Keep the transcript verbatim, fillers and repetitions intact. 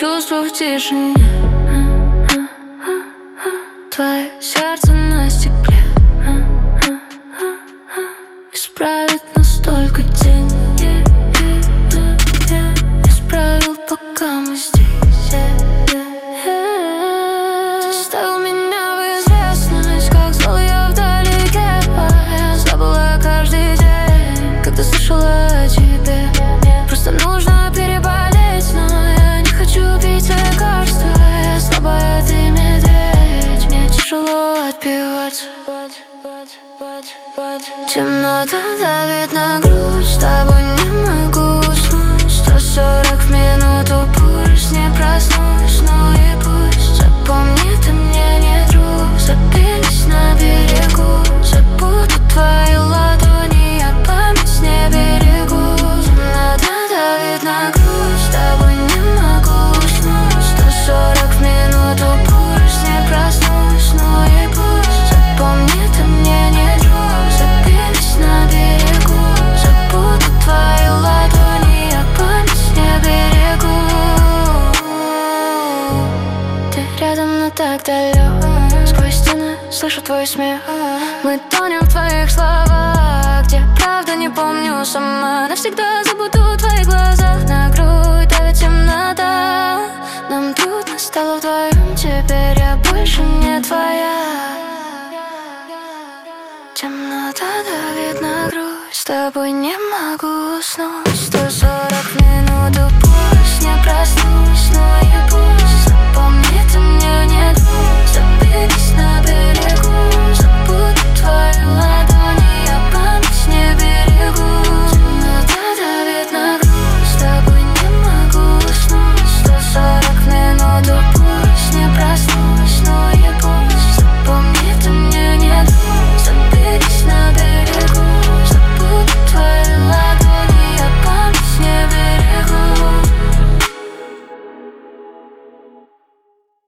чувства в тишине. Твое сердце на стекле исправит настолько день. Исправил, пока мы здесь. Ставил меня в известность, как звал я вдалеке. Я забыла каждый день, когда слышала о тебе. Просто нужно переболеть, но я не хочу пить лекарства. Я слабая, ты медведь, мне тяжело отбиваться. Темнота давит на грудь, с тобой не могу уснуть. Сто сорок в минуту пульс, не проснусь, ну и пусть. Запомни, ты мне не друг, забились на берегу. Забуду твои ладони, я память не берегу. Темнота давит на грудь, с тобой не могу уснуть. Сто сорок в минуту пульс, не проснусь, ну и пусть. Запомни, ты мне не друг, забились на берегу. Забуду твои ладони, я память не берегу. Ты рядом, но так далек. Сквозь стены слышу твой смех. Мы тонем в твоих словах, где правда не помню сама. Навсегда забуду твои глаза. На грудь давит темнота. Нам трудно стало вдвоем, теперь я больше не твоя. Темнота давит на грудь, с тобой не могу уснуть. Сто сорок